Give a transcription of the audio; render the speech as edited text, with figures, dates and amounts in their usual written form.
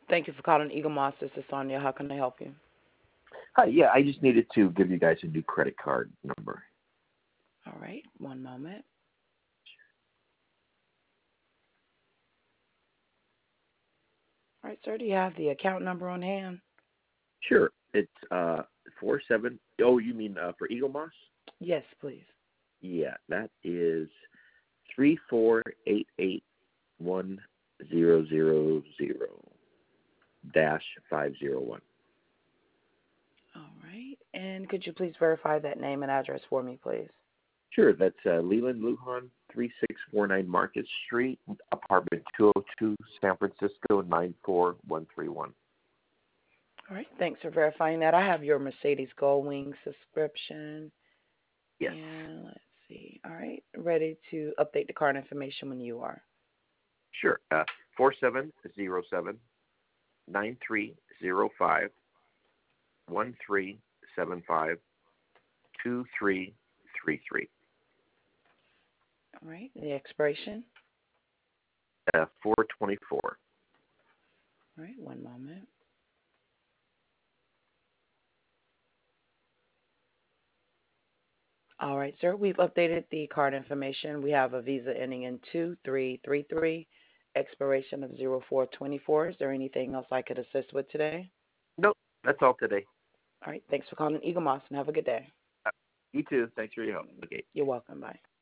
Thank you for calling Eagle Moss. This is Sonia. How can I help you? Hi, yeah, I just needed to give you guys a new credit card number. All right, one moment. All right, sir, do you have the account number on hand? Sure, it's 47. Oh, you mean for Eagle Moss? Yes, please. Yeah, that is 348810000-501. All right, and could you please verify that name and address for me, please? Sure, that's Leland Lujan, 3649 Market Street, apartment 202, San Francisco 94131. All right, thanks for verifying that. I have your Mercedes Goldwing subscription. Yes. And let's see. All right, ready to update the card information when you are. Sure. 4707 9305 1375 2333. All right, the expiration. 424. All right, one moment. All right, sir, we've updated the card information. We have a Visa ending in 2333, expiration of 0424. Is there anything else I could assist with today? Nope, that's all today. All right, thanks for calling Eagle Moss and have a good day. You too. Thanks for your help. Okay. You're welcome. Bye.